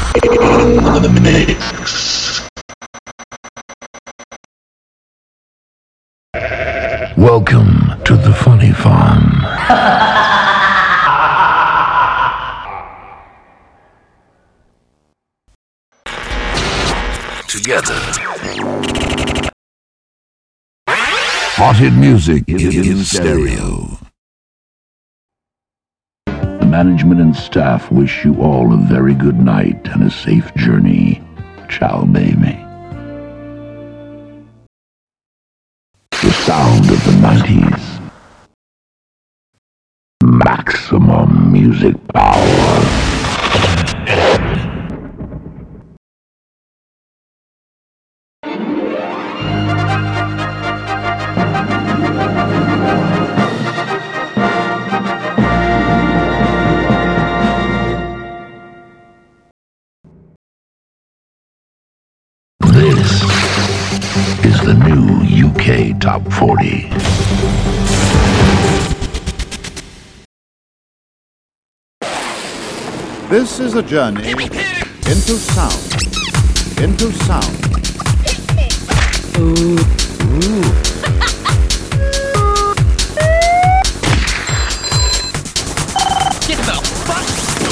The mix. Welcome to the Funny Farm. Together. Haunted music in stereo. The management and staff wish you all a very good night and a safe journey. Ciao, baby. The sound of the 90s. Maximum music power. This is the new UK Top 40. This is a journey into sound. Into sound. Ooh. Get the fuck!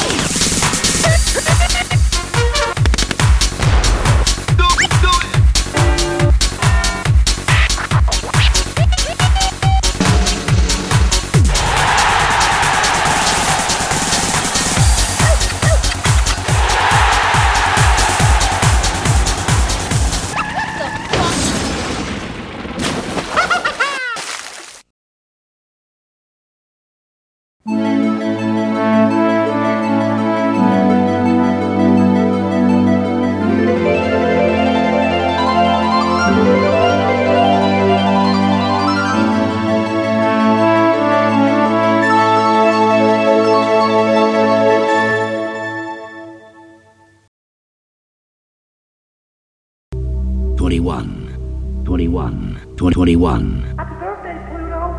Twenty-one. Happy birthday, Pluto.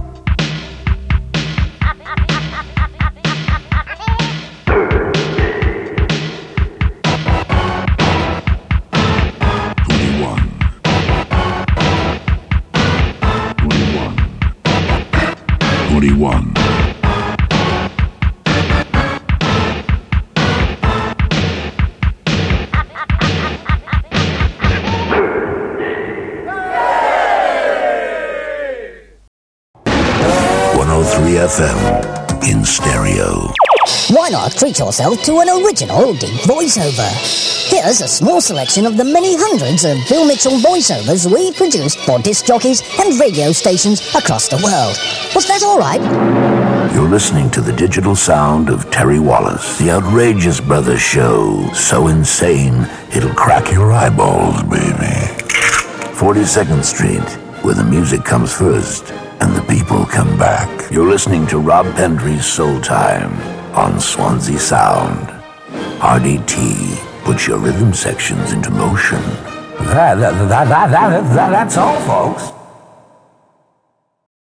21. FM in stereo. Why not treat yourself to an original deep voiceover? Here's a small selection of the many hundreds of Bill Mitchell voiceovers we've produced for disc jockeys and radio stations across the world. Was that all right? You're listening to the digital sound of Terry Wallace, the Outrageous Brothers show. So insane, it'll crack your eyeballs, baby. 42nd Street, where the music comes first and the people come back. You're listening to Rob Pendry's Soul Time on Swansea Sound. RDT puts your rhythm sections into motion. That's all, folks.